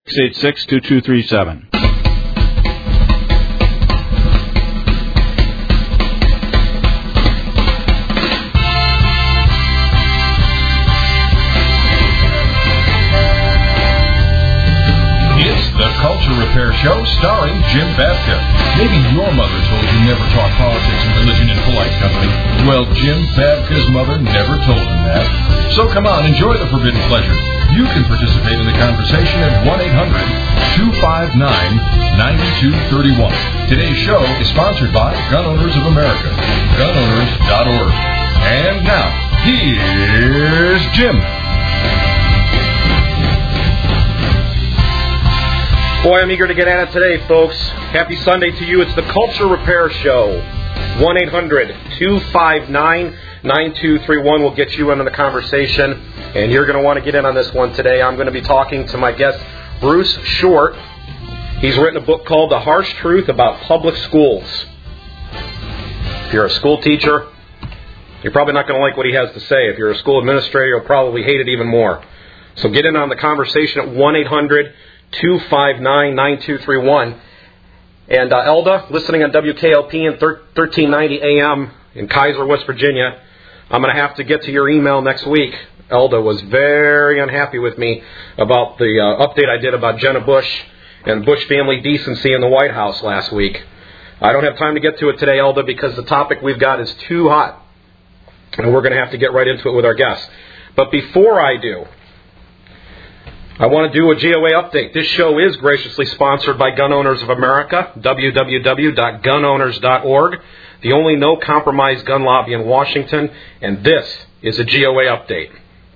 686-2237. The Culture Repair Show starring Jim Babka. Maybe your mother told you never talk politics and religion in polite company. Well, Jim Babka's mother never told him that. So come on, enjoy the forbidden pleasure. You can participate in the conversation at 1-800-259-9231. Today's show is sponsored by Gun Owners of America. GunOwners.org. And now, here's Jim. Boy, I'm eager to get at it today, folks. Happy Sunday to you. It's the Culture Repair Show. 1-800-259-9231 will get you into the conversation, and you're going to want to get in on this one today. I'm going to be talking to my guest, Bruce Short. He's written a book called The Harsh Truth About Public Schools. If you're a school teacher, you're probably not going to like what he has to say. If you're a school administrator, you'll probably hate it even more. So get in on the conversation at 1-800-259-9231. And Elda, listening on WKLP and 1390 AM in Kaiser, West Virginia, I'm going to have to get to your email next week. Elda was very unhappy with me about the update I did about Jenna Bush and Bush family decency in the White House last week. I don't have time to get to it today, Elda, because the topic we've got is too hot. And we're going to have to get right into it with our guests. But before I do, I want to do a GOA update. This show is graciously sponsored by Gun Owners of America, www.gunowners.org, the only no-compromise gun lobby in Washington, and this is a GOA update.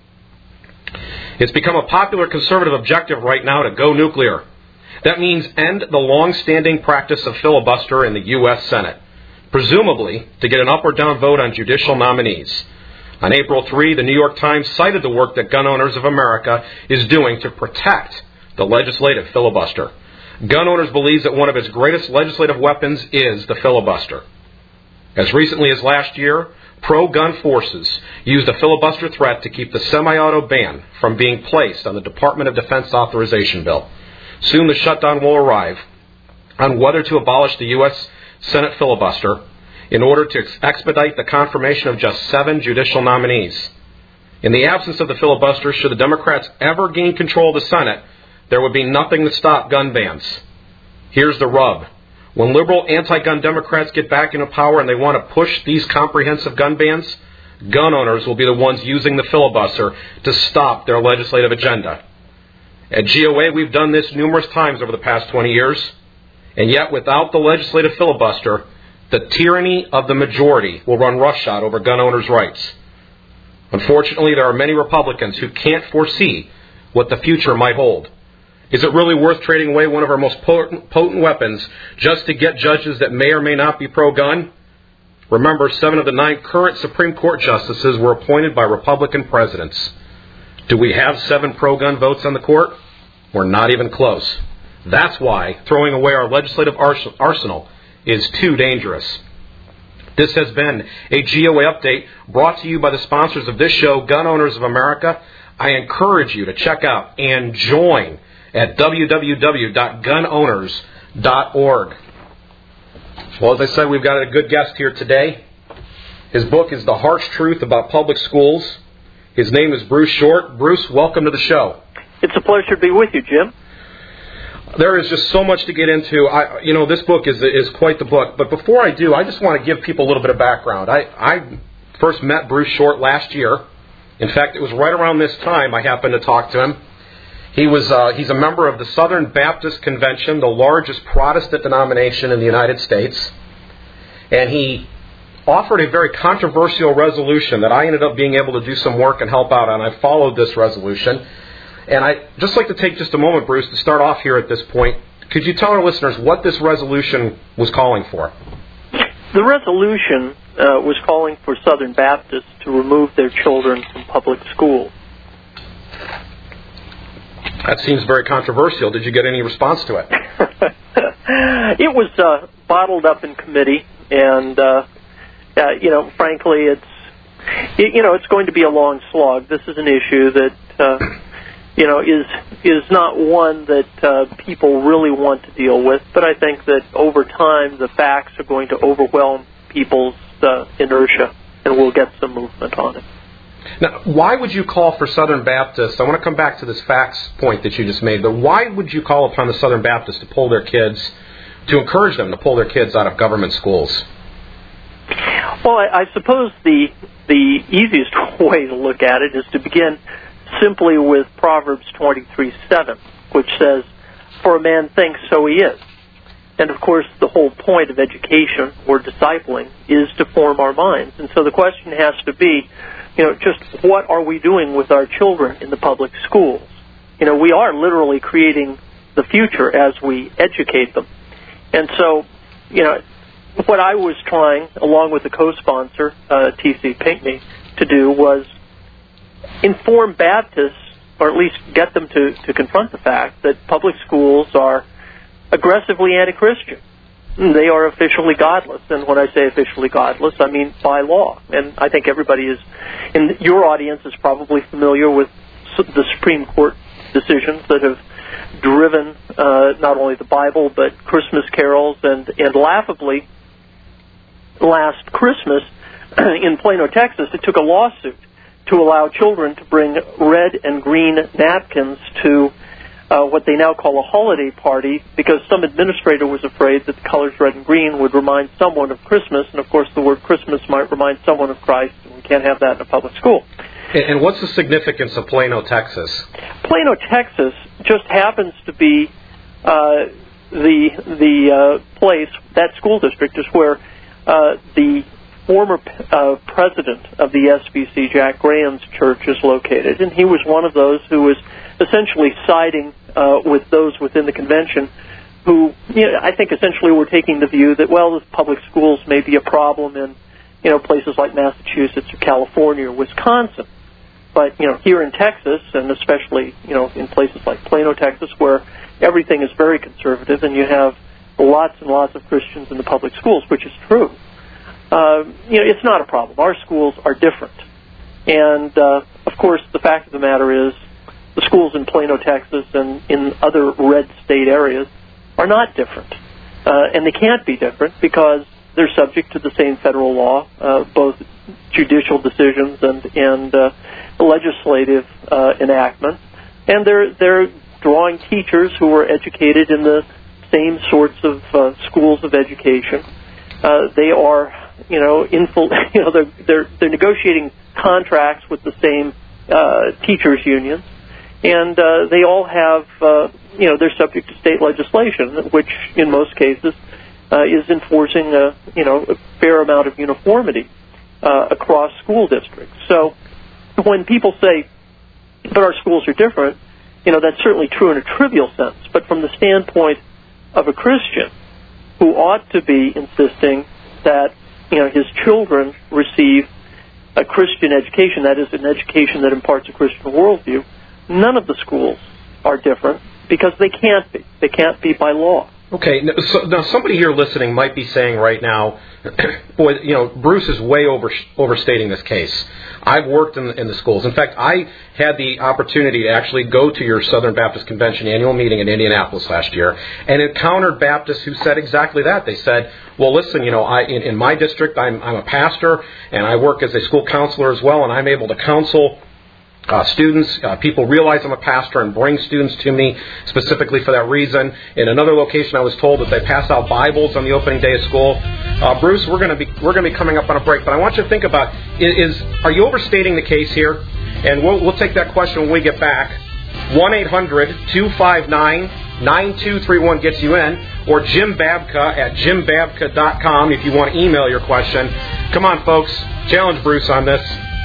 It's become a popular conservative objective right now to go nuclear. That means end the long-standing practice of filibuster in the U.S. Senate, presumably to get an up or down vote on judicial nominees. On April 3, the New York Times cited the work that Gun Owners of America is doing to protect the legislative filibuster. Gun Owners believes that one of its greatest legislative weapons is the filibuster. As recently as last year, pro-gun forces used a filibuster threat to keep the semi-auto ban from being placed on the Department of Defense authorization bill. Soon the shutdown will arrive on whether to abolish the U.S. Senate filibuster in order to expedite the confirmation of just 7 judicial nominees. In the absence of the filibuster, should the Democrats ever gain control of the Senate, there would be nothing to stop gun bans. Here's the rub. When liberal anti-gun Democrats get back into power and they want to push these comprehensive gun bans, gun owners will be the ones using the filibuster to stop their legislative agenda. At GOA, we've done this numerous times over the past 20 years, and yet without the legislative filibuster, the tyranny of the majority will run roughshod over gun owners' rights. Unfortunately, there are many Republicans who can't foresee what the future might hold. Is it really worth trading away one of our most potent weapons just to get judges that may or may not be pro-gun? Remember, 7 of the 9 current Supreme Court justices were appointed by Republican presidents. Do we have 7 pro-gun votes on the court? We're not even close. That's why throwing away our legislative arsenal is too dangerous. This has been a GOA update brought to you by the sponsors of this show, Gun Owners of America. I encourage you to check out and join at www.gunowners.org. Well, as I said, we've got a good guest here today. His book is The Harsh Truth About Public Schools. His name is Bruce Short. Bruce, welcome to the show. It's a pleasure to be with you, Jim. There is just so much to get into. This book is quite the book. But before I do, I just want to give people a little bit of background. I first met Bruce Short last year. In fact, it was right around this time I happened to talk to him. He's a member of the Southern Baptist Convention, the largest Protestant denomination in the United States. And he offered a very controversial resolution that I ended up being able to do some work and help out on. I followed this resolution. And I'd just like to take just a moment, Bruce, to start off here at this point. Could you tell our listeners what this resolution was calling for? The resolution was calling for Southern Baptists to remove their children from public school. That seems very controversial. Did you get any response to it? It was bottled up in committee, and frankly, it's going to be a long slog. This is an issue that is not one that people really want to deal with. But I think that over time the facts are going to overwhelm people's inertia, and we'll get some movement on it. Now, why would you call for Southern Baptists? I want to come back to this facts point that you just made, but why would you call upon the Southern Baptists to encourage them to pull their kids out of government schools? Well, I suppose the easiest way to look at it is to begin simply with Proverbs 23:7, which says, "For a man thinks, so he is." And, of course, the whole point of education or discipling is to form our minds. And so the question has to be, just what are we doing with our children in the public schools? We are literally creating the future as we educate them. And so, what I was trying, along with the co-sponsor, T.C. Pinckney, to do was inform Baptists, or at least get them to confront the fact that public schools are aggressively anti-Christian. They are officially godless. And when I say officially godless, I mean by law. And I think everybody in your audience is probably familiar with the Supreme Court decisions that have driven not only the Bible but Christmas carols, and laughably, last Christmas in Plano, Texas, it took a lawsuit to allow children to bring red and green napkins to what they now call a holiday party, because some administrator was afraid that the colors red and green would remind someone of Christmas, and of course the word Christmas might remind someone of Christ, and we can't have that in a public school. And what's the significance of Plano, Texas? Plano, Texas just happens to be the place, that school district is where the former president of the SBC, Jack Graham's church, is located. And he was one of those who was essentially siding with those within the convention who, I think essentially were taking the view that, well, the public schools may be a problem in, places like Massachusetts or California or Wisconsin. But, here in Texas, and especially, in places like Plano, Texas, where everything is very conservative and you have lots and lots of Christians in the public schools, which is true, it's not a problem. Our schools are different. And, of course, the fact of the matter is the schools in Plano, Texas, and in other red state areas are not different. And they can't be different because they're subject to the same federal law, both judicial decisions and legislative enactments. And they're drawing teachers who are educated in the same sorts of schools of education. They are, they're negotiating contracts with the same teachers unions, and they all have, they're subject to state legislation, which in most cases is enforcing a fair amount of uniformity across school districts. So when people say, but our schools are different, that's certainly true in a trivial sense, but from the standpoint of a Christian who ought to be insisting that, his children receive a Christian education, that is, an education that imparts a Christian worldview, none of the schools are different because they can't be. They can't be by law. Okay, so now somebody here listening might be saying right now, boy, Bruce is way overstating this case. I've worked in the schools. In fact, I had the opportunity to actually go to your Southern Baptist Convention annual meeting in Indianapolis last year and encountered Baptists who said exactly that. They said, well, listen, in my district, I'm a pastor, and I work as a school counselor as well, and I'm able to counsel students. People realize I'm a pastor and bring students to me specifically for that reason. In another location, I was told that they pass out Bibles on the opening day of school. Bruce, we're going to be coming up on a break, but I want you to think about: are you overstating the case here? And we'll take that question when we get back. 1-800-259-9231 gets you in, or Jim Babka at jimbabka.com if you want to email your question. Come on, folks, challenge Bruce on this.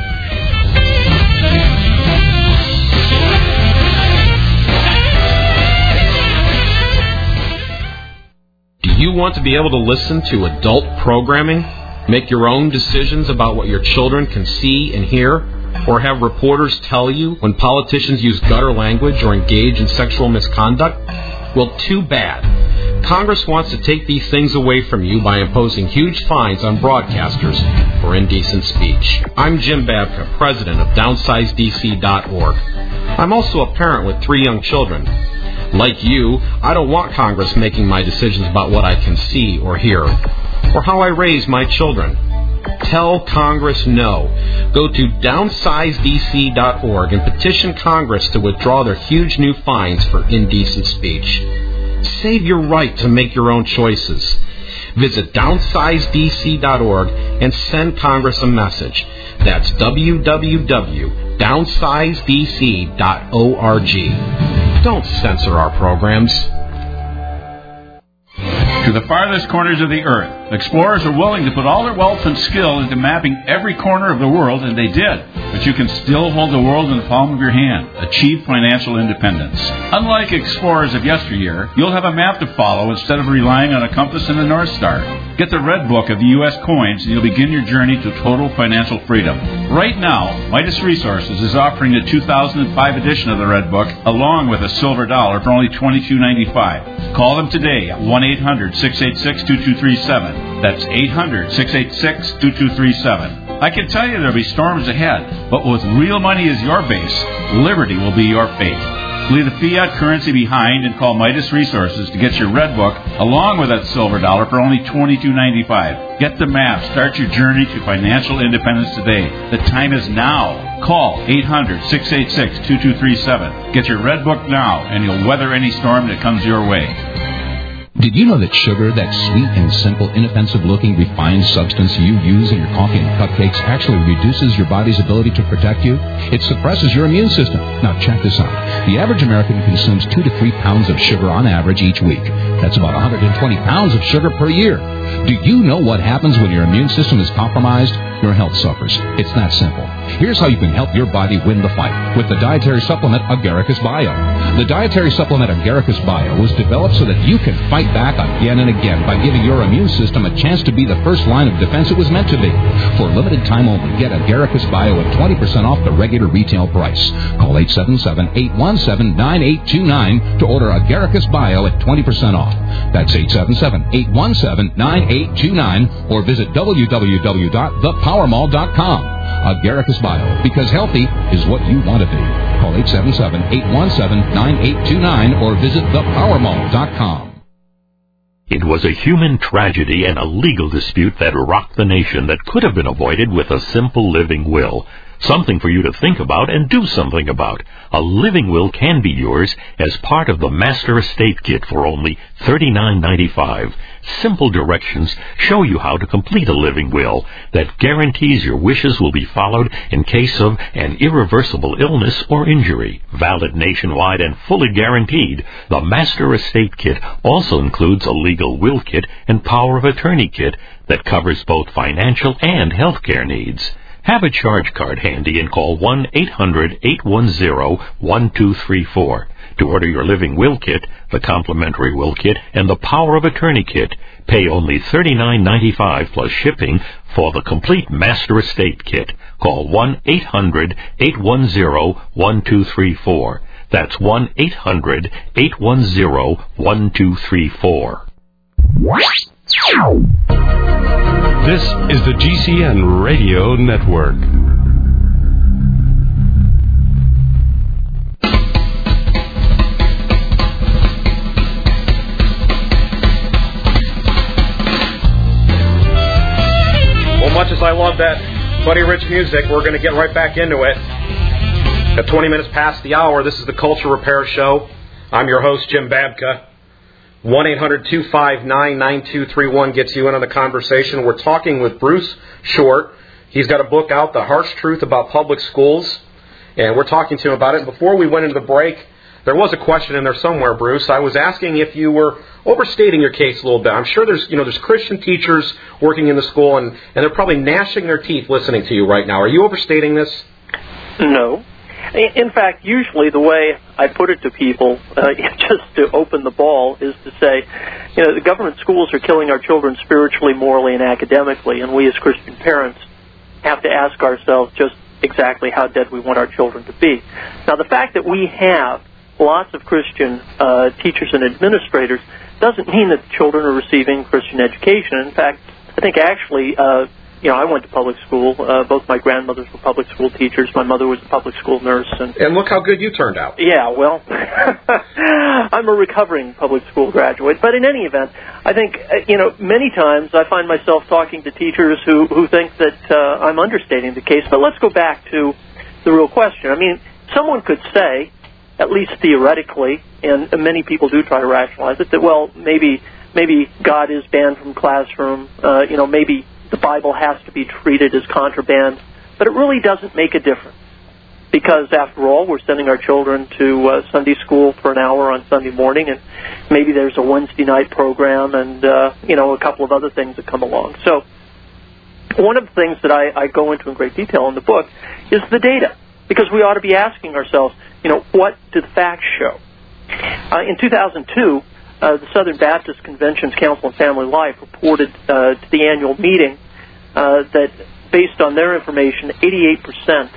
Do you want to be able to listen to adult programming, make your own decisions about what your children can see and hear, or have reporters tell you when politicians use gutter language or engage in sexual misconduct? Well, too bad. Congress wants to take these things away from you by imposing huge fines on broadcasters for indecent speech. I'm Jim Babka, president of DownsizeDC.org. I'm also a parent with 3 young children. Like you, I don't want Congress making my decisions about what I can see or hear, or how I raise my children. Tell Congress no. Go to downsizedc.org and petition Congress to withdraw their huge new fines for indecent speech. Save your right to make your own choices. Visit downsizedc.org and send Congress a message. That's www.downsizedc.org. Don't censor our programs. To the farthest corners of the earth, explorers are willing to put all their wealth and skill into mapping every corner of the world, and they did. But you can still hold the world in the palm of your hand. Achieve financial independence. Unlike explorers of yesteryear, you'll have a map to follow instead of relying on a compass and a North Star. Get the Red Book of the U.S. coins, and you'll begin your journey to total financial freedom. Right now, Midas Resources is offering the 2005 edition of the Red Book, along with a silver dollar for only $22.95. Call them today at 1-800-686-2237. That's 800-686-2237. I can tell you there'll be storms ahead, but with real money as your base, liberty will be your fate. Leave the fiat currency behind and call Midas Resources to get your Red Book along with that silver dollar for only $22.95. Get the map. Start your journey to financial independence today. The time is now. Call 800-686-2237. Get your Red Book now, and you'll weather any storm that comes your way. Did you know that sugar, that sweet and simple, inoffensive-looking, refined substance you use in your coffee and cupcakes, actually reduces your body's ability to protect you? It suppresses your immune system. Now, check this out. The average American consumes 2 to 3 pounds of sugar on average each week. That's about 120 pounds of sugar per year. Do you know what happens when your immune system is compromised? Your health suffers. It's that simple. Here's how you can help your body win the fight with the dietary supplement Agaricus Bio. The dietary supplement Agaricus Bio was developed so that you can fight back again and again by giving your immune system a chance to be the first line of defense it was meant to be. For a limited time only, get Agaricus Bio at 20% off the regular retail price. Call 877-817-9829 to order Agaricus Bio at 20% off. That's 877-817-9829 or visit www.thepowermall.com. Agaricus Bio, because healthy is what you want to be. Call 877-817-9829 or visit thepowermall.com. It was a human tragedy and a legal dispute that rocked the nation that could have been avoided with a simple living will. Something for you to think about and do something about. A living will can be yours as part of the Master Estate Kit for only $39.95. Simple directions show you how to complete a living will that guarantees your wishes will be followed in case of an irreversible illness or injury. Valid nationwide and fully guaranteed, the Master Estate Kit also includes a legal will kit and power of attorney kit that covers both financial and healthcare needs. Have a charge card handy and call 1-800-810-1234. To order your living will kit, the complimentary will kit, and the power of attorney kit, pay only $39.95 plus shipping for the complete Master Estate Kit. Call 1-800-810-1234. That's 1-800-810-1234. This is the GCN Radio Network. Well, much as I love that Buddy Rich music, we're going to get right back into it. At 20 minutes past the hour, this is the Culture Repair Show. I'm your host, Jim Babka. 1-800-259-9231 gets you in on the conversation. We're talking with Bruce Short. He's got a book out, The Harsh Truth About Public Schools, and we're talking to him about it. Before we went into the break, there was a question in there somewhere, Bruce. I was asking if you were overstating your case a little bit. I'm sure there's Christian teachers working in the school, and they're probably gnashing their teeth listening to you right now. Are you overstating this? No. In fact, usually the way I put it to people, just to open the ball, is to say, the government schools are killing our children spiritually, morally, and academically, and we as Christian parents have to ask ourselves just exactly how dead we want our children to be. Now, the fact that we have lots of Christian teachers and administrators doesn't mean that the children are receiving Christian education. In fact, I think actually, I went to public school. Both my grandmothers were public school teachers. My mother was a public school nurse. And look how good you turned out. Yeah, well, I'm a recovering public school graduate. But in any event, I think, many times I find myself talking to teachers who think that I'm understating the case. But let's go back to the real question. I mean, someone could say, at least theoretically, and many people do try to rationalize it, that, well, maybe God is banned from classroom, maybe the Bible has to be treated as contraband, but it really doesn't make a difference. Because, after all, we're sending our children to Sunday school for an hour on Sunday morning, and maybe there's a Wednesday night program and, a couple of other things that come along. So one of the things that I go into in great detail in the book is the data, because we ought to be asking ourselves, what do the facts show? In 2002, the Southern Baptist Convention's Council on Family Life reported to the annual meeting that, based on their information, 88%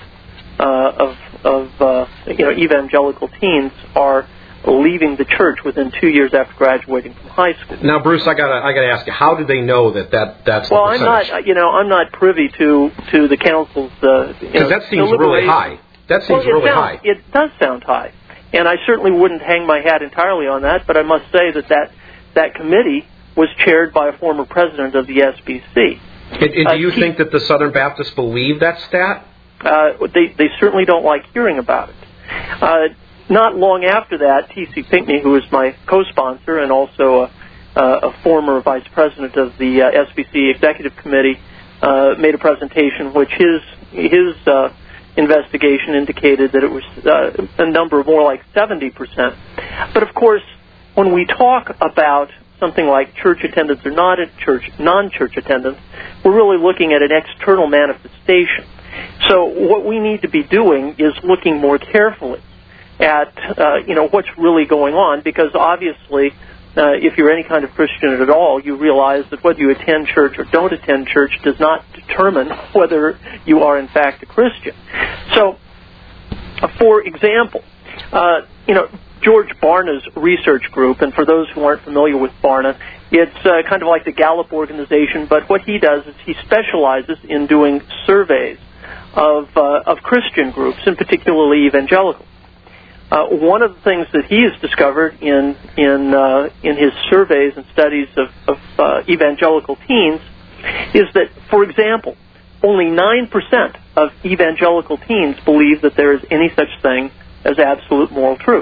of evangelical teens are leaving the church within 2 years after graduating from high school. Now, Bruce, I gotta ask you, how do they know that's the percentage? Well, I'm not privy to the council's. Because that seems really high. That seems really high. It does sound high, and I certainly wouldn't hang my hat entirely on that. But I must say that committee was chaired by a former president of the SBC. And do you think that the Southern Baptists believe that stat? They certainly don't like hearing about it. Not long after that, T.C. Pinckney, who is my co-sponsor and also a former vice president of the SBC Executive Committee, made a presentation which his investigation indicated that it was a number more like 70%. But of course, when we talk about something like church attendance or non-church attendance, we're really looking at an external manifestation. So what we need to be doing is looking more carefully at what's really going on, because obviously if you're any kind of Christian at all, you realize that whether you attend church or don't attend church does not determine whether you are in fact a Christian. So, for example, George Barna's research group, and for those who aren't familiar with Barna, it's kind of like the Gallup organization, but what he does is he specializes in doing surveys of Christian groups, and particularly evangelical. One of the things that he has discovered in his surveys and studies of evangelical teens is that, for example, only 9% of evangelical teens believe that there is any such thing as absolute moral truth.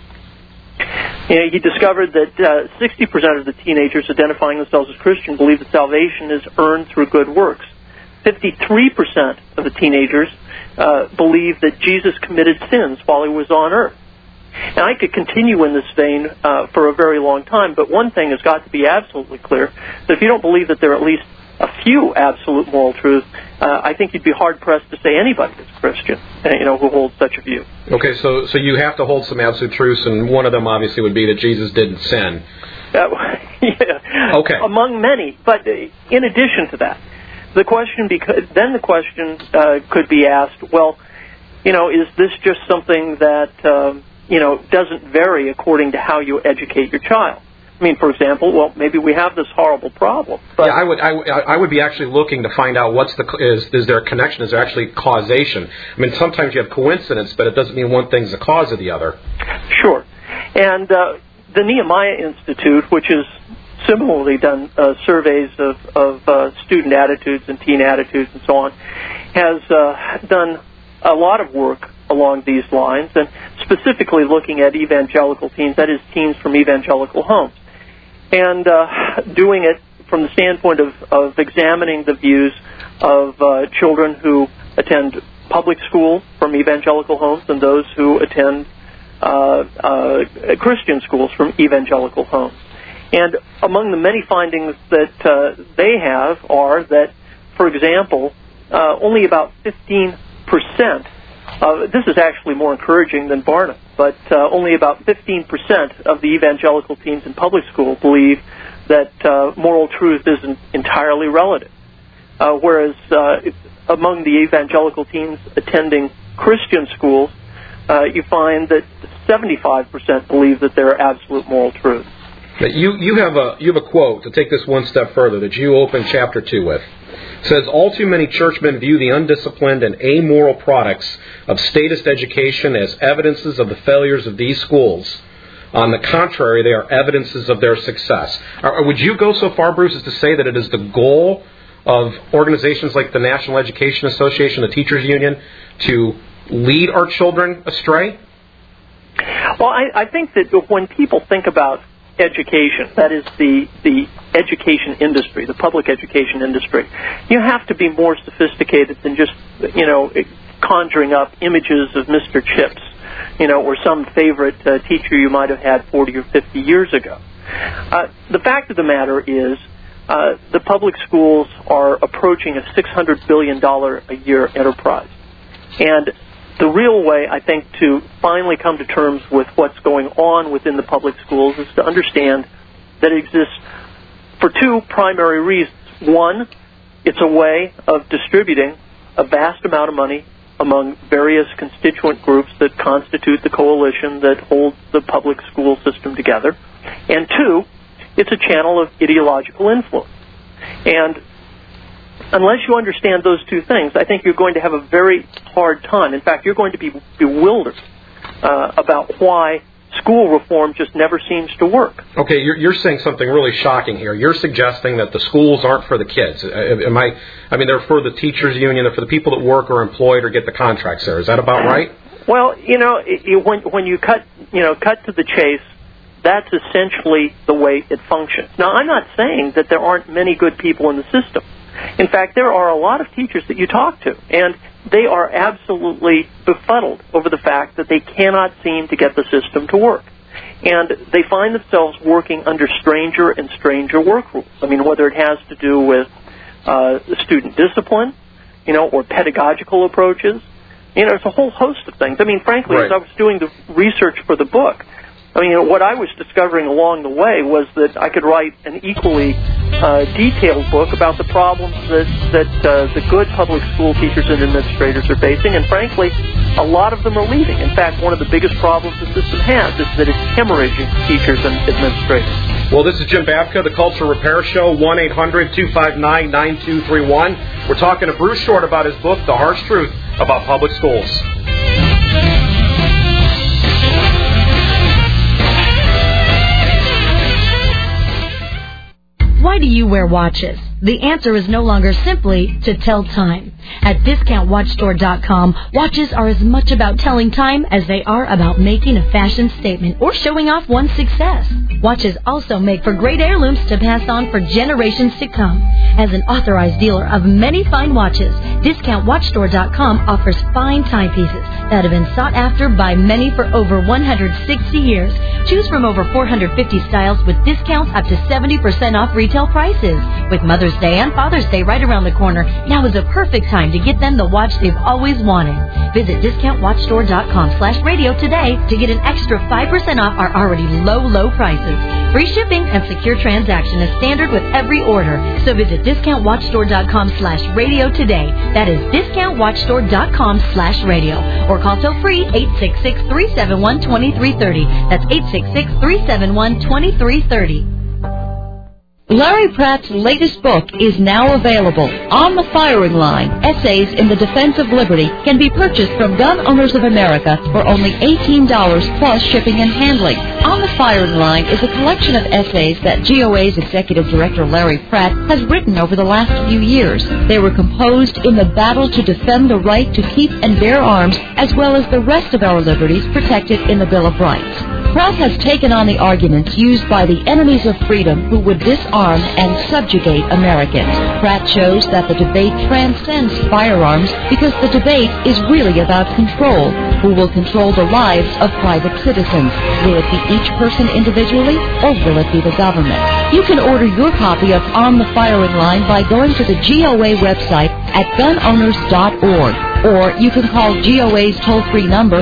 He discovered that 60% of the teenagers identifying themselves as Christian believe that salvation is earned through good works. 53% of the teenagers believe that Jesus committed sins while he was on earth. And I could continue in this vein for a very long time, but one thing has got to be absolutely clear, that if you don't believe that there are at least a few absolute moral truths, I think you'd be hard-pressed to say anybody is Christian, who holds such a view. Okay, so you have to hold some absolute truths, and one of them obviously would be that Jesus didn't sin. Yeah. Okay. Among many, but in addition to that, the question could be asked, well, is this just something that doesn't vary according to how you educate your child? I mean, for example, well, maybe we have this horrible problem. But yeah, I would be actually looking to find out is there a connection? Is there actually causation? I mean, sometimes you have coincidence, but it doesn't mean one thing's the cause of the other. Sure. And the Nehemiah Institute, which has similarly done surveys of student attitudes and teen attitudes and so on, has done a lot of work along these lines, and specifically looking at evangelical teens, that is, teens from evangelical homes, and doing it from the standpoint of examining the views of children who attend public school from evangelical homes and those who attend Christian schools from evangelical homes. And among the many findings that they have are that, for example, only about 15%, this is actually more encouraging than Barna, but only about 15% of the evangelical teens in public school believe that moral truth isn't entirely relative. Whereas among the evangelical teens attending Christian schools, you find that 75% believe that there are absolute moral truths. You have a quote to take this one step further that you open chapter 2 with. says, all too many churchmen view the undisciplined and amoral products of statist education as evidences of the failures of these schools. On the contrary, they are evidences of their success. Would you go so far, Bruce, as to say that it is the goal of organizations like the National Education Association, the Teachers Union, to lead our children astray? Well, I think that when people think about education, that is the education industry, the public education industry, you have to be more sophisticated than just, conjuring up images of Mr. Chips, or some favorite teacher you might have had 40 or 50 years ago. The fact of the matter is the public schools are approaching a $600 billion a year enterprise. And the real way, I think, to finally come to terms with what's going on within the public schools is to understand that it exists for two primary reasons. One, it's a way of distributing a vast amount of money among various constituent groups that constitute the coalition that holds the public school system together. And two, it's a channel of ideological influence. And unless you understand those two things, I think you're going to have a very hard time. In fact, you're going to be bewildered about why school reform just never seems to work. Okay, you're saying something really shocking here. You're suggesting that the schools aren't for the kids. They're for the teachers union, they're for the people that work or employed or get the contracts there. Is that about right? Well, when you cut to the chase, that's essentially the way it functions. Now, I'm not saying that there aren't many good people in the system. In fact, there are a lot of teachers that you talk to, and they are absolutely befuddled over the fact that they cannot seem to get the system to work. And they find themselves working under stranger and stranger work rules. Whether it has to do with student discipline, or pedagogical approaches. It's a whole host of things. Frankly, right. As I was doing the research for the book, what I was discovering along the way was that I could write an equally detailed book about the problems that the good public school teachers and administrators are facing, and frankly, a lot of them are leaving. In fact, one of the biggest problems the system has is that it's hemorrhaging teachers and administrators. Well, this is Jim Babka, the Culture Repair Show, 1-800-259-9231. We're talking to Bruce Short about his book, The Harsh Truth About Public Schools. Why do you wear watches? The answer is no longer simply to tell time. At DiscountWatchStore.com, watches are as much about telling time as they are about making a fashion statement or showing off one's success. Watches also make for great heirlooms to pass on for generations to come. As an authorized dealer of many fine watches, DiscountWatchStore.com offers fine timepieces that have been sought after by many for over 160 years. Choose from over 450 styles with discounts up to 70% off retail prices. With Mother's Day and Father's Day right around the corner, now is a perfect time to get them the watch they've always wanted. Visit DiscountWatchStore.com/radio today to get an extra 5% off our already low prices. Free shipping and secure transaction is standard with every order. So visit DiscountWatchStore.com/radio today. That is DiscountWatchStore.com/radio. Or call toll free 866-371-2330. That's 866-371-2330. Larry Pratt's latest book is now available. On the Firing Line, Essays in the Defense of Liberty can be purchased from Gun Owners of America for only $18 plus shipping and handling. On the Firing Line is a collection of essays that GOA's Executive Director Larry Pratt has written over the last few years. They were composed in the battle to defend the right to keep and bear arms, as well as the rest of our liberties protected in the Bill of Rights. Pratt has taken on the arguments used by the enemies of freedom who would disarm and subjugate Americans. Pratt shows that the debate transcends firearms because the debate is really about control. Who will control the lives of private citizens? Will it be each person individually, or will it be the government? You can order your copy of On the Firing Line by going to the GOA website at gunowners.org. Or you can call GOA's toll-free number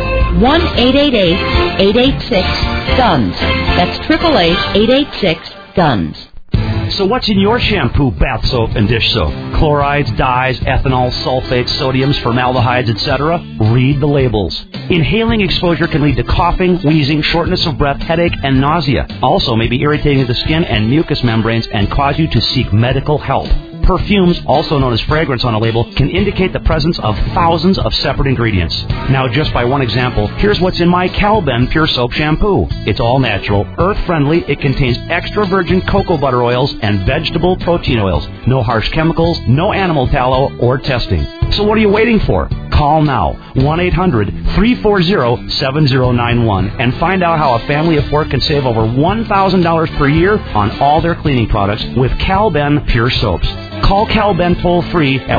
1-888-886-GUNS. That's 888-886-GUNS. So what's in your shampoo, bath soap, and dish soap? Chlorides, dyes, ethanol, sulfates, sodiums, formaldehydes, etc.? Read the labels. Inhaling exposure can lead to coughing, wheezing, shortness of breath, headache, and nausea. Also may be irritating to the skin and mucous membranes and cause you to seek medical help. perfumes, also known as fragrance on a label, can indicate the presence of thousands of separate ingredients. Now, just by one example, here's what's in my Calben Pure Soap Shampoo. It's all natural, earth-friendly. It contains extra virgin cocoa butter oils and vegetable protein oils. No harsh chemicals, no animal tallow or testing. So what are you waiting for? Call now, 1-800-340-7091, and find out how a family of 4 can save over $1,000 per year on all their cleaning products with Calben Pure Soaps. Call Calben toll-free at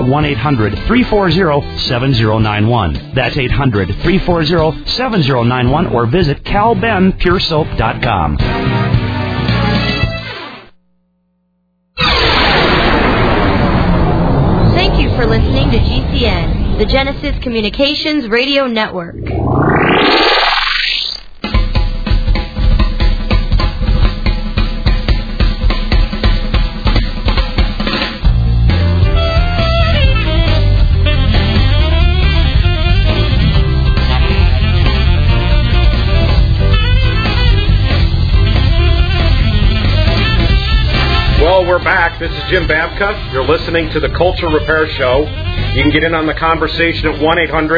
1-800-340-7091. That's 800-340-7091, or visit CalbenPureSoap.com. Thank you for listening to GCN, the Genesis Communications Radio Network. We're back. This is Jim Babka. You're listening to the Culture Repair Show. You can get in on the conversation at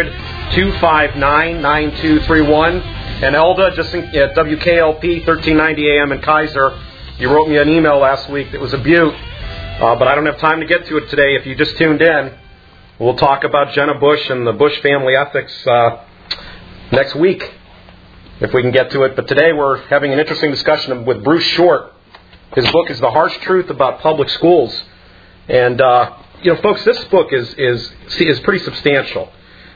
1-800-259-9231. And Elda, just at WKLP 1390 AM in Kaiser, you wrote me an email last week that was a beaut, but I don't have time to get to it today. If you just tuned in, we'll talk about Jenna Bush and the Bush family ethics next week, if we can get to it. But today we're having an interesting discussion with Bruce Short. His book is The Harsh Truth About Public Schools. And, folks, this book is pretty substantial.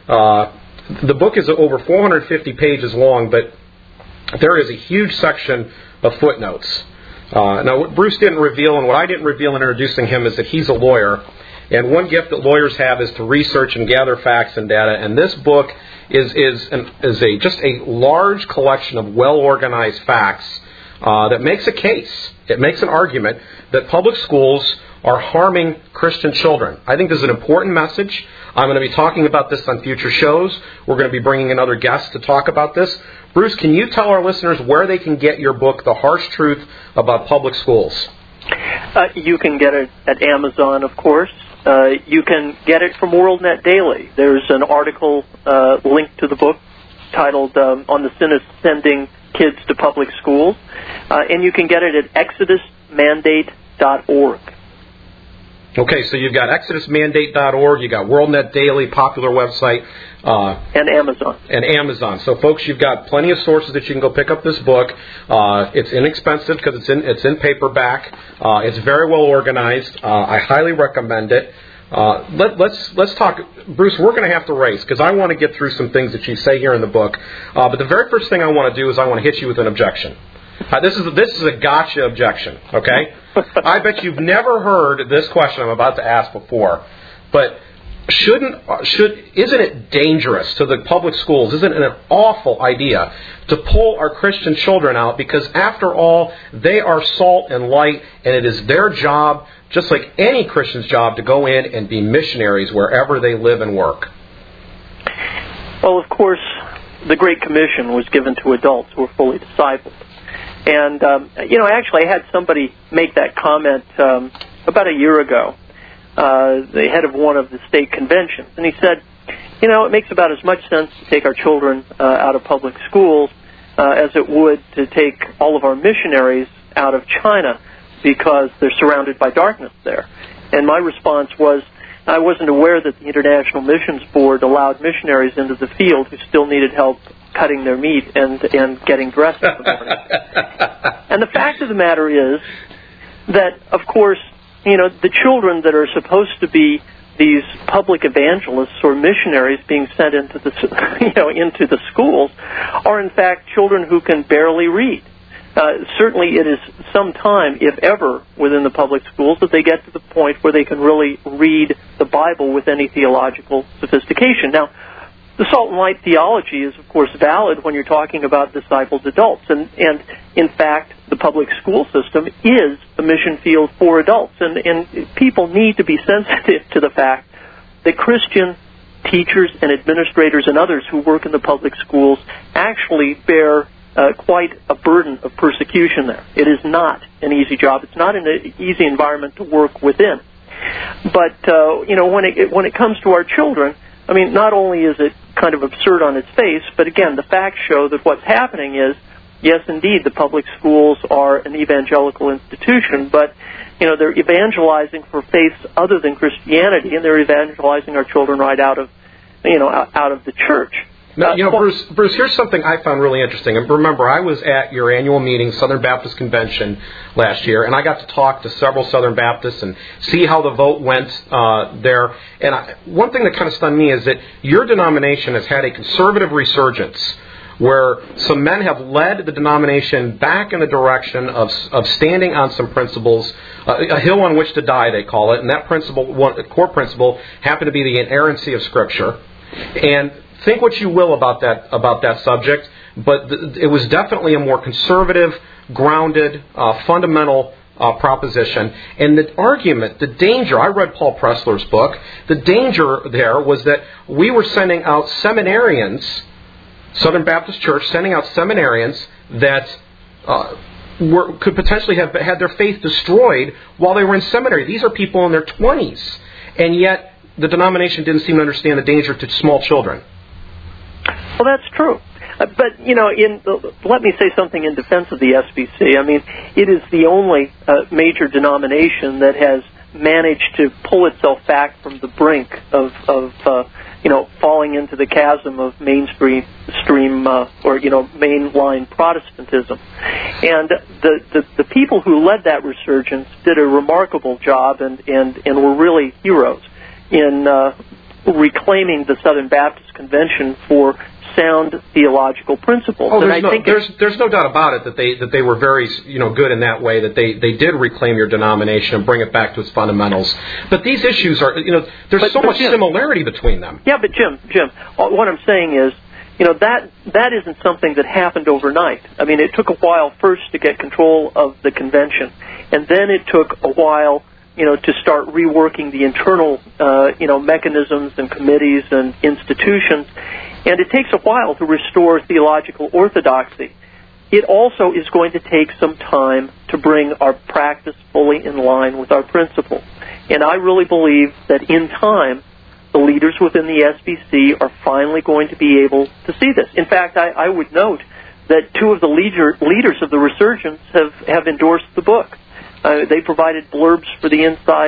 The book is over 450 pages long, but there is a huge section of footnotes. Now, what Bruce didn't reveal and what I didn't reveal in introducing him is that he's a lawyer. And one gift that lawyers have is to research and gather facts and data. And this book is just a large collection of well-organized facts that makes a case. It makes an argument that public schools are harming Christian children. I think this is an important message. I'm going to be talking about this on future shows. We're going to be bringing in other guests to talk about this. Bruce, can you tell our listeners where they can get your book, The Harsh Truth About Public Schools? You can get it at Amazon, of course. You can get it from WorldNet Daily. There's an article linked to the book titled On the Sin of Sending Kids to Public Schools. And you can get it at exodusmandate.org. Okay, so you've got exodusmandate.org, you've got WorldNet Daily, popular website. And Amazon. And Amazon. So, folks, you've got plenty of sources that you can go pick up this book. It's inexpensive because it's in paperback. It's very well organized. I highly recommend it. Let's talk, Bruce. We're going to have to race because I want to get through some things that you say here in the book. But the very first thing I want to do is I want to hit you with an objection. This is a gotcha objection. Okay, I bet you've never heard this question I'm about to ask before. But isn't it dangerous to the public schools? Isn't it an awful idea to pull our Christian children out? Because after all, they are salt and light, and it is their job, just like any Christian's job, to go in and be missionaries wherever they live and work. Well, of course, the Great Commission was given to adults who were fully discipled. And, actually I had somebody make that comment about a year ago, the head of one of the state conventions. And he said, it makes about as much sense to take our children out of public schools as it would to take all of our missionaries out of China because they're surrounded by darkness there. And my response was, I wasn't aware that the International Missions Board allowed missionaries into the field who still needed help cutting their meat and getting dressed in the morning. And the fact of the matter is that, of course, the children that are supposed to be these public evangelists or missionaries being sent into the into the schools are in fact children who can barely read. Certainly it is some time, if ever, within the public schools that they get to the point where they can really read the Bible with any theological sophistication. Now, the salt and light theology is, of course, valid when you're talking about discipled adults. And in fact, the public school system is a mission field for adults. And people need to be sensitive to the fact that Christian teachers and administrators and others who work in the public schools actually bear quite a burden of persecution there. It is not an easy job. It's not an easy environment to work within. But when it comes to our children, I mean, not only is it kind of absurd on its face, but again, the facts show that what's happening is, yes, indeed, the public schools are an evangelical institution, but they're evangelizing for faiths other than Christianity, and they're evangelizing our children right out of the church. Now, Bruce, here's something I found really interesting. And remember, I was at your annual meeting, Southern Baptist Convention, last year, and I got to talk to several Southern Baptists and see how the vote went there. And one thing that kind of stunned me is that your denomination has had a conservative resurgence, where some men have led the denomination back in the direction of standing on some principles, a hill on which to die, they call it, and that core principle happened to be the inerrancy of Scripture. And think what you will about that subject, but it was definitely a more conservative, grounded, fundamental proposition. And the argument, the danger, I read Paul Pressler's book, the danger there was that we were sending out seminarians, Southern Baptist Church sending out seminarians that could potentially have had their faith destroyed while they were in seminary. These are people in their 20s, and yet the denomination didn't seem to understand the danger to small children. Well, that's true. But, let me say something in defense of the SBC. I mean, it is the only major denomination that has managed to pull itself back from the brink of falling into the chasm of mainline Protestantism. And the people who led that resurgence did a remarkable job and were really heroes in reclaiming the Southern Baptist Convention for sound theological principles. Oh, there's no doubt about it that they were very good in that way, that they did reclaim your denomination and bring it back to its fundamentals. But these issues are there's so much similarity between them. Yeah, but Jim, what I'm saying is that isn't something that happened overnight. I mean, it took a while first to get control of the convention, and then it took a while to start reworking the internal mechanisms and committees and institutions. And it takes a while to restore theological orthodoxy. It also is going to take some time to bring our practice fully in line with our principles. And I really believe that in time, the leaders within the SBC are finally going to be able to see this. In fact, I would note that two of the leaders of the resurgence have endorsed the book. They provided blurbs for the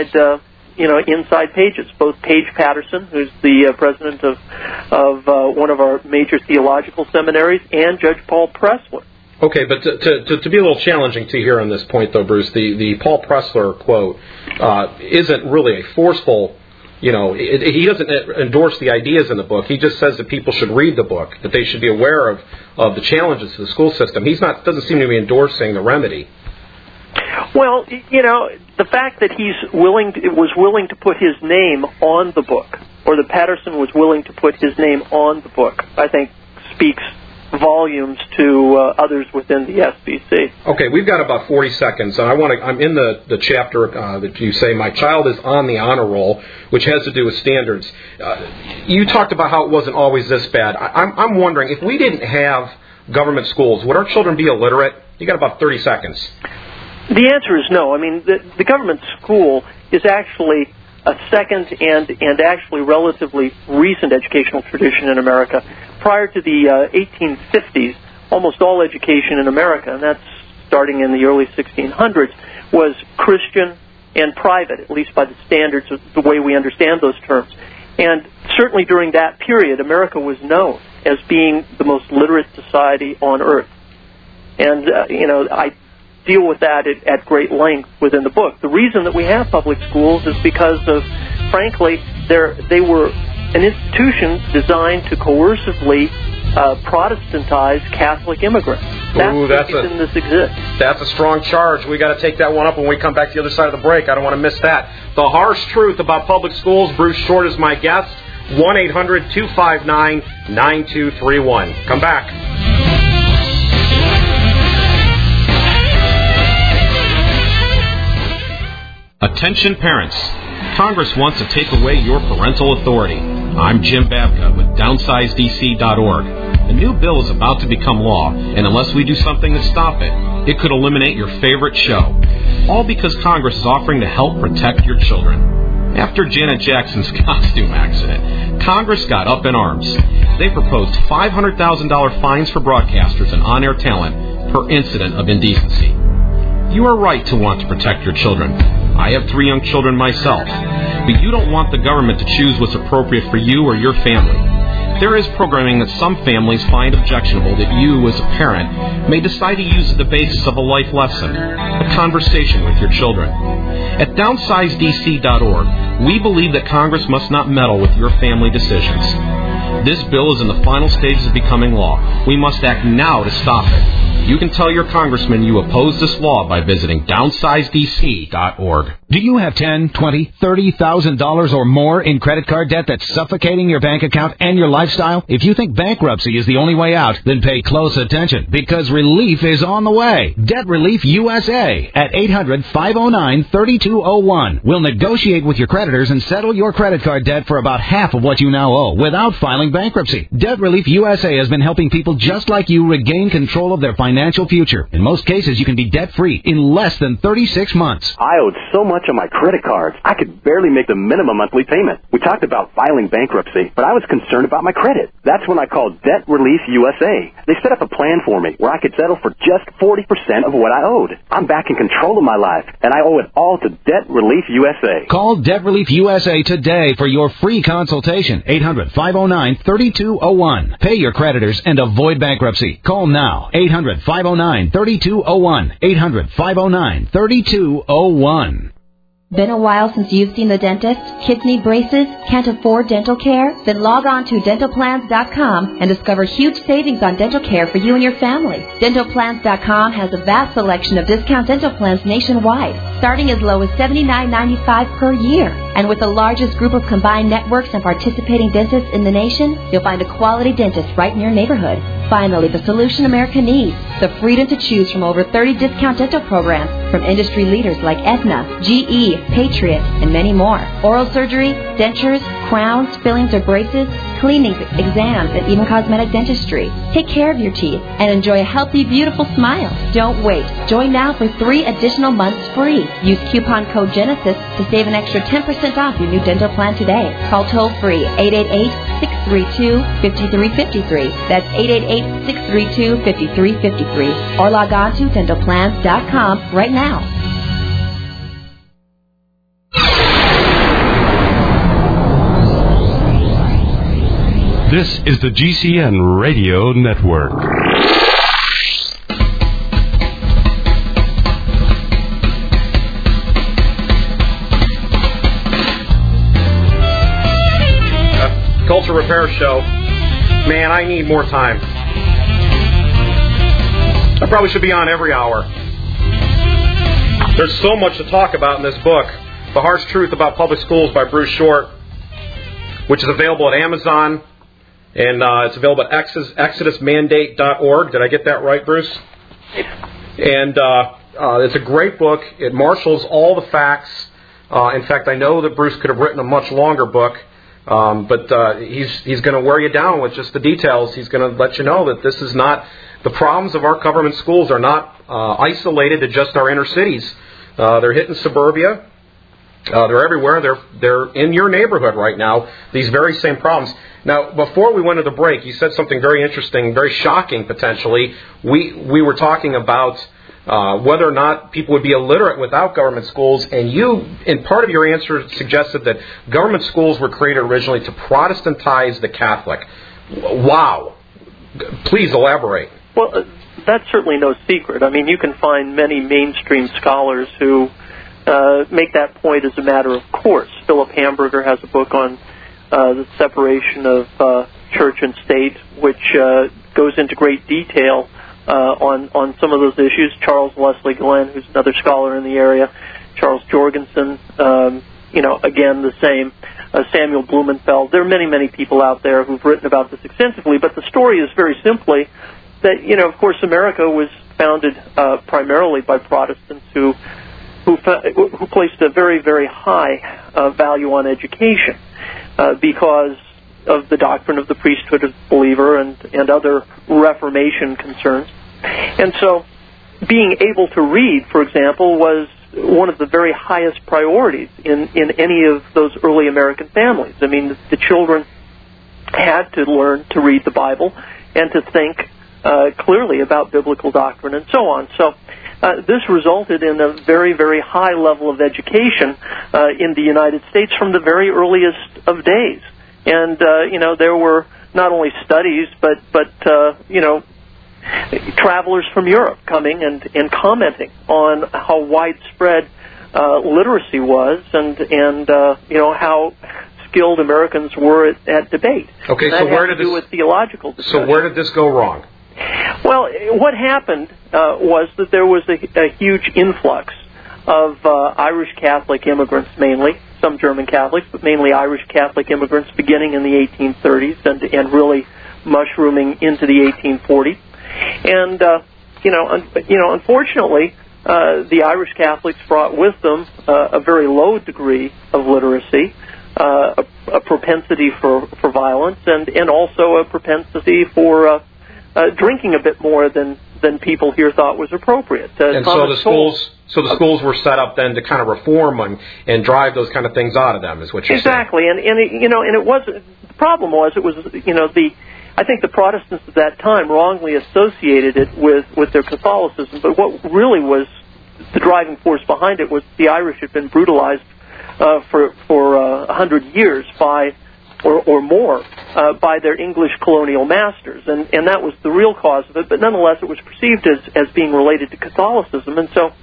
inside pages. Both Paige Patterson, who's the president of one of our major theological seminaries, and Judge Paul Pressler. Okay, but to be a little challenging to hear on this point, though, Bruce, the Paul Pressler quote isn't really a forceful. He doesn't endorse the ideas in the book. He just says that people should read the book, that they should be aware of the challenges to the school system. Doesn't seem to be endorsing the remedy. Well, the fact that was willing to put his name on the book, or that Patterson was willing to put his name on the book, I think speaks volumes to others within the SBC. Okay, we've got about 40 seconds, and I'm in the chapter that you say, My Child is on the Honor Roll, which has to do with standards. You talked about how it wasn't always this bad. I'm wondering, if we didn't have government schools, would our children be illiterate? You got about 30 seconds. The answer is no. I mean, the government school is actually a second and actually relatively recent educational tradition in America. Prior to the 1850s, almost all education in America, and that's starting in the early 1600s, was Christian and private, at least by the standards of the way we understand those terms. And certainly during that period, America was known as being the most literate society on earth. And, I deal with that at great length within the book. The reason that we have public schools is because of, frankly, they were an institution designed to coercively Protestantize Catholic immigrants. That's the reason this exists. That's a strong charge. We got to take that one up when we come back to the other side of the break. I don't want to miss that. The harsh truth about public schools. Bruce Short is my guest. 1-800-259-9231. Come back. Attention parents. Congress wants to take away your parental authority. I'm Jim Babka with DownsizeDC.org. A new bill is about to become law, and unless we do something to stop it, it could eliminate your favorite show. All because Congress is offering to help protect your children. After Janet Jackson's costume accident, Congress got up in arms. They proposed $500,000 fines for broadcasters and on-air talent per incident of indecency. You are right to want to protect your children. I have 3 young children myself. But you don't want the government to choose what's appropriate for you or your family. There is programming that some families find objectionable that you, as a parent, may decide to use as the basis of a life lesson, a conversation with your children. At downsizedc.org, we believe that Congress must not meddle with your family decisions. This bill is in the final stages of becoming law. We must act now to stop it. You can tell your congressman you oppose this law by visiting downsizedc.org. Do you have $10,000, $20,000, $30,000 or more in credit card debt that's suffocating your bank account and your lifestyle? If you think bankruptcy is the only way out, then pay close attention, because relief is on the way. Debt Relief USA at 800-509-3201 will negotiate with your creditors and settle your credit card debt for about half of what you now owe without filing bankruptcy. Debt Relief USA has been helping people just like you regain control of their financial future. In most cases, you can be debt-free in less than 36 months. I owed so much on my credit cards, I could barely make the minimum monthly payment. We talked about filing bankruptcy, but I was concerned about my credit. That's when I called Debt Relief USA. They set up a plan for me where I could settle for just 40% of what I owed. I'm back in control of my life, and I owe it all to Debt Relief USA. Call Debt Relief USA today for your free consultation. 800-509-3201. Pay your creditors and avoid bankruptcy. Call now. 800-509-3201. 800-509-3201. Been a while since you've seen the dentist? Kids need braces? Can't afford dental care? Then log on to dentalplans.com and discover huge savings on dental care for you and your family. Dentalplans.com has a vast selection of discount dental plans nationwide, starting as low as $79.95 per year. And with the largest group of combined networks and participating dentists in the nation, you'll find a quality dentist right in your neighborhood. Finally, the solution America needs, the freedom to choose from over 30 discount dental programs from industry leaders like Aetna, GE, Patriot, and many more. Oral surgery, dentures, crowns, fillings or braces, cleanings, exams, and even cosmetic dentistry. Take care of your teeth and enjoy a healthy, beautiful smile. Don't wait. Join now for 3 additional months free. Use coupon code GENESIS to save an extra 10% off your new dental plan today. Call toll-free 888-632-5353. That's 888-632-5353. Or log on to dentalplans.com right now. This is the GCN Radio Network. Culture Repair Show. Man, I need more time. I probably should be on every hour. There's so much to talk about in this book, The Harsh Truth About Public Schools by Bruce Short, which is available at Amazon, and it's available at exodusmandate.org. Did I get that right, Bruce? And it's a great book. It marshals all the facts. In fact, I know that Bruce could have written a much longer book, but he's going to wear you down with just the details. He's going to let you know that this is not, the problems of our government schools are not isolated to just our inner cities. They're hitting suburbia. They're everywhere. They're in your neighborhood right now, these very same problems. Now, before we went to the break, you said something very interesting, very shocking potentially. We were talking about whether or not people would be illiterate without government schools, and you, in part of your answer, suggested that government schools were created originally to Protestantize the Catholic. Wow. Please elaborate. Well, that's certainly no secret. I mean, you can find many mainstream scholars who make that point as a matter of course. Philip Hamburger has a book on the separation of church and state, which goes into great detail on some of those issues. Charles Leslie Glenn, who's another scholar in the area, Charles Jorgensen, again the same, Samuel Blumenfeld. There are many, many people out there who've written about this extensively, but the story is very simply that, of course, America was founded primarily by Protestants who placed a very, very high value on education because of the doctrine of the priesthood of the believer and other Reformation concerns. And so being able to read, for example, was one of the very highest priorities in any of those early American families. I mean, the children had to learn to read the Bible and to think clearly about biblical doctrine and so on. So this resulted in a very, very high level of education in the United States from the very earliest of days. And, there were not only studies, but travelers from Europe coming and commenting on how widespread literacy was and how skilled Americans were at debate. Okay, so where did this do with theological discussion. So where did this go wrong? Well, what happened was that there was a huge influx of Irish Catholic immigrants, mainly some German Catholics, but mainly Irish Catholic immigrants, beginning in the 1830s and really mushrooming into the 1840s. And unfortunately, the Irish Catholics brought with them a very low degree of literacy, a propensity for violence, and also a propensity for drinking a bit more than people here thought was appropriate. And so the schools were set up then to kind of reform and drive those kind of things out of them, is what you're saying. Exactly, and it was, the problem was I think the Protestants at that time wrongly associated it with their Catholicism, but what really was the driving force behind it was the Irish had been brutalized for 100 years or more by their English colonial masters, and that was the real cause of it. But nonetheless, it was perceived as being related to Catholicism, and so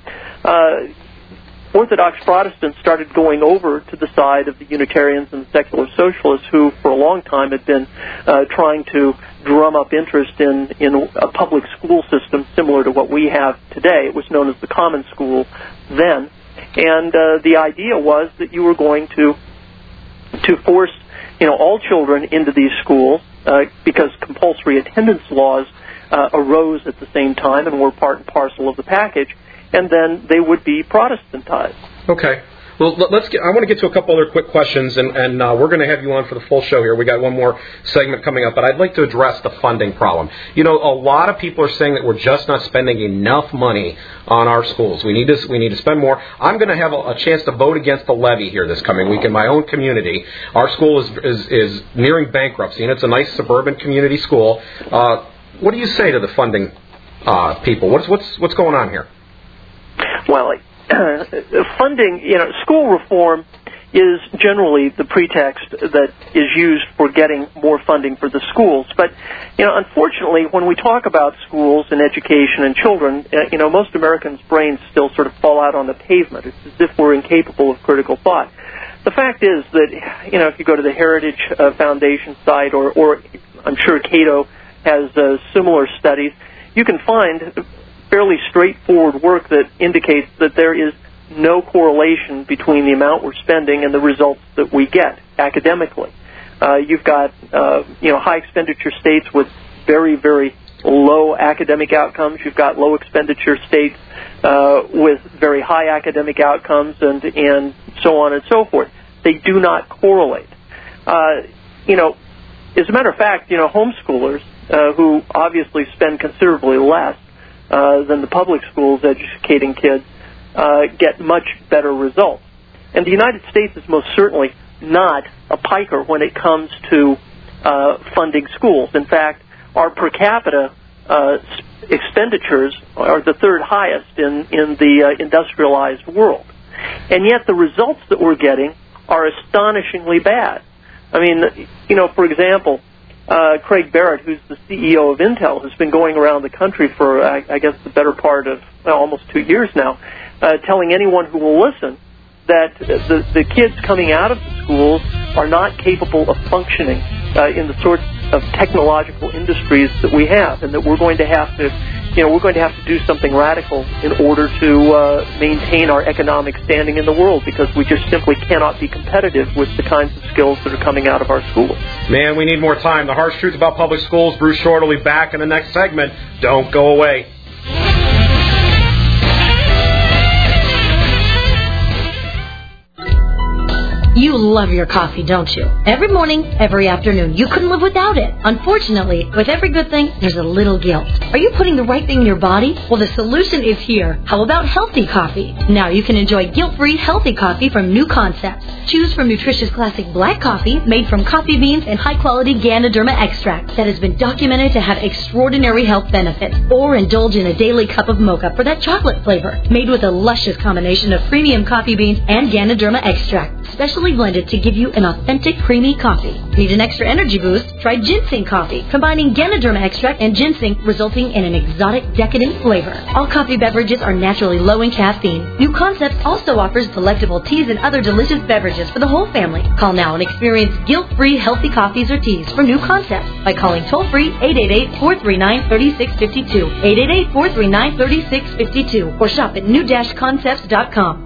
Orthodox Protestants started going over to the side of the Unitarians and the secular socialists, who for a long time had been trying to drum up interest in a public school system similar to what we have today. It was known as the Common School then, and the idea was that you were going to force all children into these schools because compulsory attendance laws arose at the same time and were part and parcel of the package, and then they would be Protestantized. Okay. Well, I want to get to a couple other quick questions, and we're going to have you on for the full show here. We got one more segment coming up, but I'd like to address the funding problem. A lot of people are saying that we're just not spending enough money on our schools. We need to spend more. I'm going to have a chance to vote against the levy here this coming week in my own community. Our school is nearing bankruptcy, and it's a nice suburban community school. What do you say to the funding people? What's going on here? Well, funding, school reform is generally the pretext that is used for getting more funding for the schools. But, unfortunately, when we talk about schools and education and children, most Americans' brains still sort of fall out on the pavement. It's as if we're incapable of critical thought. The fact is that, if you go to the Heritage Foundation site, or I'm sure Cato has similar studies, you can find fairly straightforward work that indicates that there is no correlation between the amount we're spending and the results that we get academically. You've got high expenditure states with very, very low academic outcomes. You've got low expenditure states with very high academic outcomes, and so on and so forth. They do not correlate. As a matter of fact, homeschoolers who obviously spend considerably less than the public schools educating kids get much better results. And the United States is most certainly not a piker when it comes to funding schools. In fact, our per capita expenditures are the third highest in the industrialized world. And yet the results that we're getting are astonishingly bad. I mean, for example, Craig Barrett, who's the CEO of Intel, has been going around the country for, I guess, the better part of almost 2 years now, telling anyone who will listen that the kids coming out of the schools are not capable of functioning in the sorts of technological industries that we have, and that we're going to have to do something radical in order to maintain our economic standing in the world, because we just simply cannot be competitive with the kinds of skills that are coming out of our schools. Man, we need more time. The Harsh Truth About Public Schools. Bruce Short will be back in the next segment. Don't go away. You love your coffee, don't you? Every morning, every afternoon. You couldn't live without it. Unfortunately, with every good thing, there's a little guilt. Are you putting the right thing in your body? Well, the solution is here. How about healthy coffee? Now you can enjoy guilt-free, healthy coffee from New Concepts. Choose from nutritious classic black coffee made from coffee beans and high-quality Ganoderma extract that has been documented to have extraordinary health benefits. Or indulge in a daily cup of mocha for that chocolate flavor, made with a luscious combination of premium coffee beans and Ganoderma extract, specially blended to give you an authentic creamy coffee. Need an extra energy boost? Try ginseng coffee, combining Ganoderma extract and ginseng, resulting in an exotic, decadent flavor. All coffee beverages are naturally low in caffeine. New Concepts also offers delectable teas and other delicious beverages for the whole family. Call now and experience guilt-free healthy coffees or teas from New Concepts by calling toll-free 888-439-3652, 888-439-3652, or shop at new-concepts.com.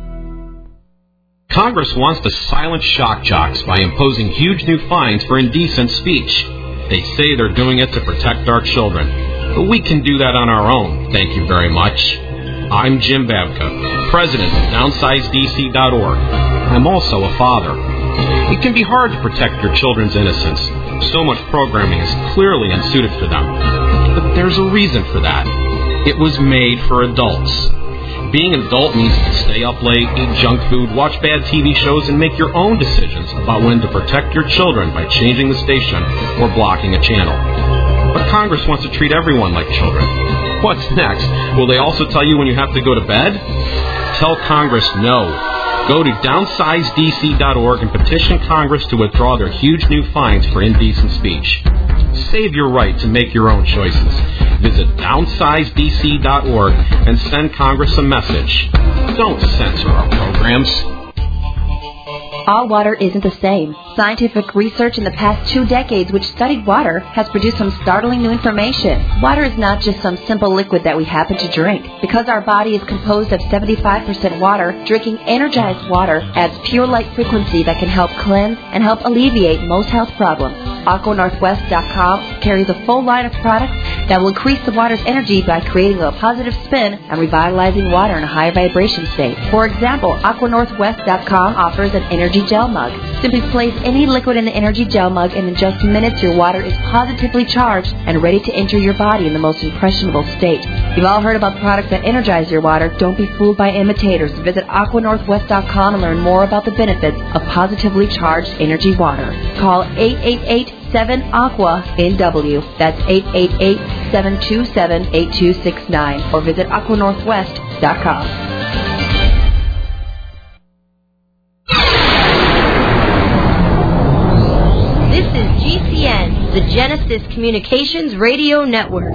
Congress wants to silence shock jocks by imposing huge new fines for indecent speech. They say they're doing it to protect our children. But we can do that on our own, thank you very much. I'm Jim Babka, president of DownsizeDC.org. I'm also a father. It can be hard to protect your children's innocence. So much programming is clearly unsuited for them. But there's a reason for that. It was made for adults. Being an adult means you can stay up late, eat junk food, watch bad TV shows, and make your own decisions about when to protect your children by changing the station or blocking a channel. But Congress wants to treat everyone like children. What's next? Will they also tell you when you have to go to bed? Tell Congress no. Go to DownsizeDC.org and petition Congress to withdraw their huge new fines for indecent speech. Save your right to make your own choices. Visit DownsizeDC.org and send Congress a message. Don't censor our programs. All water isn't the same. Scientific research in the past 2 decades which studied water has produced some startling new information. Water is not just some simple liquid that we happen to drink. Because our body is composed of 75% water, drinking energized water adds pure light frequency that can help cleanse and help alleviate most health problems. AquaNorthwest.com carries a full line of products that will increase the water's energy by creating a positive spin and revitalizing water in a high vibration state. For example, AquaNorthwest.com offers an energy gel mug. Simply place any liquid in the energy gel mug, and in just minutes your water is positively charged and ready to enter your body in the most impressionable state. You've all heard about products that energize your water. Don't be fooled by imitators. Visit AquaNorthwest.com and learn more about the benefits of positively charged energy water. Call 888-7-AQUA-NW. That's 888-727-8269. Or visit AquaNorthwest.com. This is GCN, the Genesis Communications Radio Network.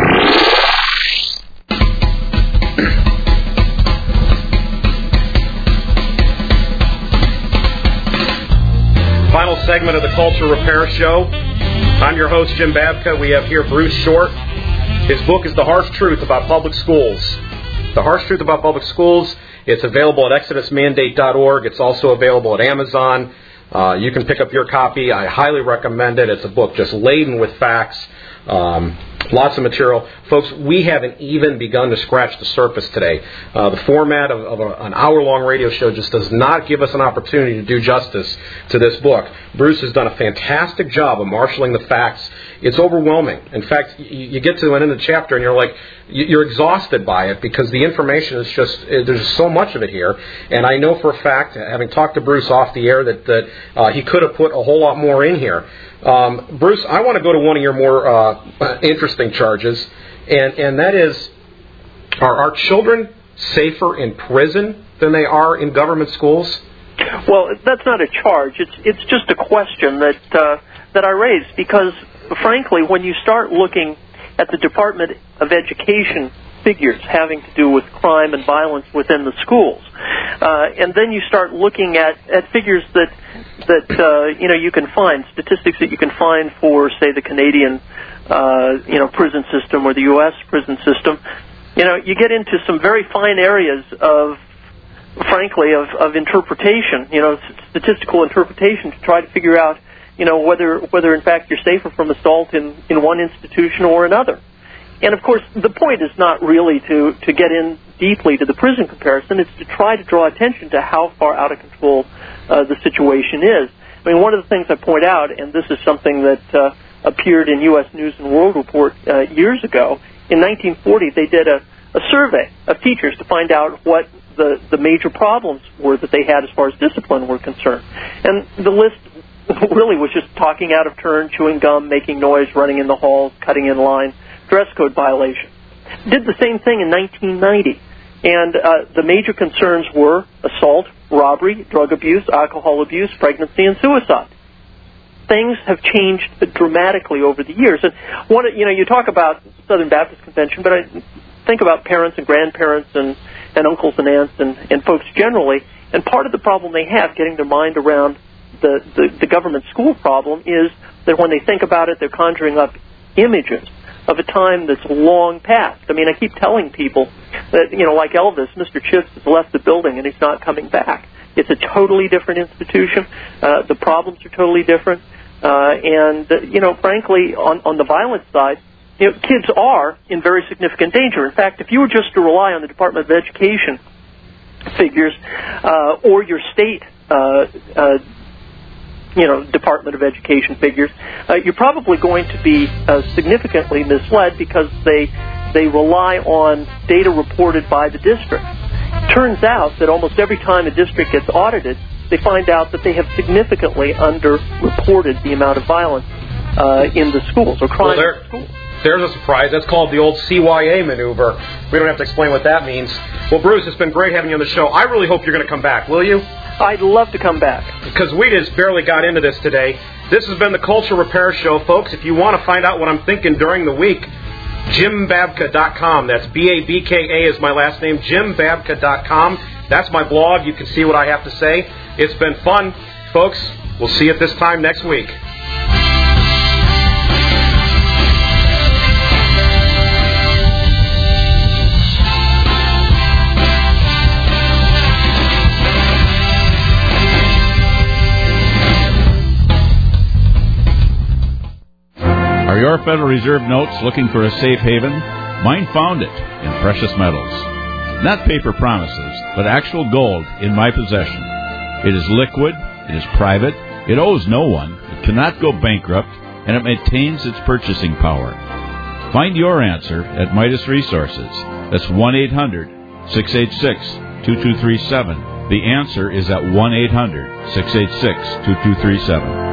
Final segment of the Culture Repair Show. I'm your host, Jim Babka. We have here Bruce Short. His book is The Harsh Truth About Public Schools. The Harsh Truth About Public Schools. It's available at ExodusMandate.org. It's also available at Amazon. You can pick up your copy. I highly recommend it. It's a book just laden with facts. Lots of material. Folks, we haven't even begun to scratch the surface today. The format of an hour-long radio show just does not give us an opportunity to do justice to this book. Bruce has done a fantastic job of marshaling the facts. It's overwhelming. In fact, you get to the end of the chapter and you're like, you're exhausted by it because the information is just, there's so much of it here. And I know for a fact, having talked to Bruce off the air, that he could have put a whole lot more in here. Bruce, I want to go to one of your more interesting charges, and that is, are our children safer in prison than they are in government schools? Well, that's not a charge. It's just a question that I raised because, frankly, when you start looking at the Department of Education figures having to do with crime and violence within the schools, and then you start looking at figures that you can find, statistics that you can find for, say, the Canadian prison system or the U.S. prison system, you get into some very fine areas of interpretation, statistical interpretation to try to figure out, whether in fact you're safer from assault in one institution or another. And of course, the point is not really to get deeply to the prison comparison, it's to try to draw attention to how far out of control the situation is. I mean, one of the things I point out, and this is something that appeared in U.S. News and World Report years ago, in 1940 they did a survey of teachers to find out what the major problems were that they had as far as discipline were concerned. And the list really was just talking out of turn, chewing gum, making noise, running in the halls, cutting in line, dress code violation. Did the same thing in 1990. And the major concerns were assault, robbery, drug abuse, alcohol abuse, pregnancy, and suicide. Things have changed dramatically over the years. And you talk about Southern Baptist Convention, but I think about parents and grandparents and uncles and aunts and folks generally. And part of the problem they have getting their mind around the government school problem is that when they think about it, they're conjuring up images of a time that's long past. I mean, I keep telling people that, like Elvis, Mr. Chips has left the building and he's not coming back. It's a totally different institution. The problems are totally different. And frankly, on the violence side, kids are in very significant danger. In fact, if you were just to rely on the Department of Education figures or your state Department of Education figures, you're probably going to be significantly misled because they rely on data reported by the district. It turns out that almost every time a district gets audited, they find out that they have significantly underreported the amount of violence in the schools or crime in the schools. There's a surprise. That's called the old CYA maneuver. We don't have to explain what that means. Well, Bruce, it's been great having you on the show. I really hope you're going to come back, will you? I'd love to come back. Because we just barely got into this today. This has been the Culture Repair Show, folks. If you want to find out what I'm thinking during the week, JimBabka.com. That's B-A-B-K-A is my last name, JimBabka.com. That's my blog. You can see what I have to say. It's been fun, folks. We'll see you at this time next week. Are your Federal Reserve notes looking for a safe haven? Mine found it in precious metals. Not paper promises, but actual gold in my possession. It is liquid, it is private, it owes no one, it cannot go bankrupt, and it maintains its purchasing power. Find your answer at Midas Resources. That's 1-800-686-2237. The answer is at 1-800-686-2237.